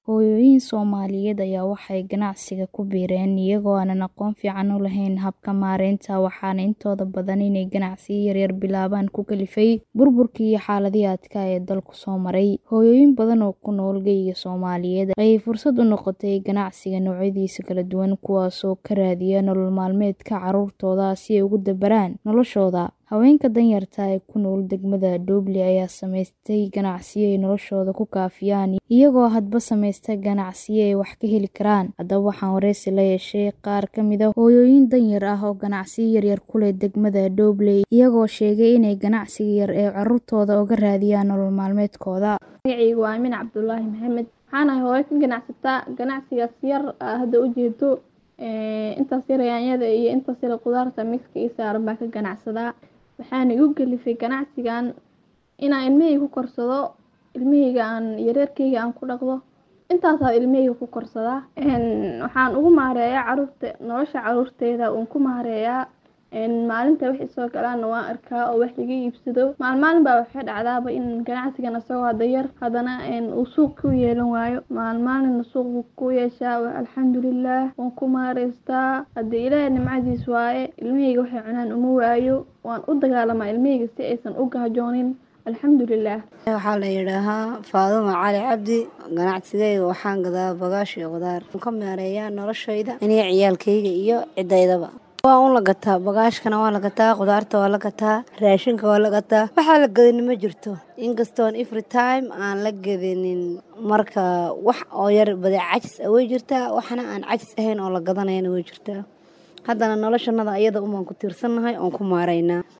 Hooyooyin Soomaaliyeed ayaa waxay ganacsiga ku biireen iyagoo aanan aqoon fiican u lahayn habka maaraynta, waxaana intooda badan inay ganacsiyo yaryar bilaabaan ku kalifay burburkii iyo xaaladihii adkaa ee dalku soo maray. Hooyooyin badan oo ku nool geyga Soomaaliyeed ayay fursad u noqotay ganacsiga noocyadiisa kala duwan, kuwaasoo ka raadiya nolol maalmeedka carruurtooda si ay ugu dabaraan noloshooda. Haweenka danyarta ah ee ku nool degmada Dhoble ayaa samaystay ganacsiyo ay noloshooda ku kaafiyaan, iyagoo hadba samaysta ganacsiyo ay wax ka heli karaan. Haddaba waxaan wareysi la yeeshay qaar ka mid ah hooyooyin danyar ah oo ganacsiyo yaryar ku leh degmada Dhoble, iyagoo sheegay inay ganacsiga yar ee carruurtooda uga raadiyaan nolol maalmeedkooda. Magacaygu waa Aamin Cabdullaahi Maxamed. Waxaan ahay hooyo ka ganacsata ganacsigaas yar hadda u jeedo intaas yar yaanyada iyo intaas yar qudaarta mixka iyo saaran baa ka ganacsadaa. Waxaan igu kalifay ganacsigan inaan ilmahayga ku korsado, ilmahayga aan yaryarkayga aan ku dhaqdo, intaasaa ilmahayga ku korsadaa. Waxaan ugu maareeyaa carruurta, nolosha carruurteyda uun ku maareeyaa. Maalinta wixii soo galaana waan arkaa oo wax laga iibsado. Maalin baa waxay dhacdaaba in ganacsigan asagoo hadda yar haddana uu suuq ku yeelan waayo. Maalin suuq buu ku yeeshaa, alxamdulillaah waan ku maareystaa. Hadda Ilaahay nimcadiis waaye, ilmahayga waxay cunaan uma waayo. Waan u dagaalamaa ilmahayga si aysan u gaajoonin. alxamdulillaah. Waxaa la yidhaahaa Faadumo Cali Cabdi. Ganacsigayga waxaan gadaa bagaash iyo qudaar. Waxaan ka maareeyaa noloshayda aniga ciyaalkayga iyo cidaydaba. Waa la gataa bagaashkana waa la gataa, qudaarta waa la gataa, raashinka waa la gataa. Waxaa la gadin ma jirto. Inkastoo every time aan la gadinin, marka wax oo yar badeecajis way jirtaa, waxna aan cajis ahayn oo la gadanayna way jirtaa. Haddana noloshanada iyada uma ku tiirsanahay oo ku maareynaa.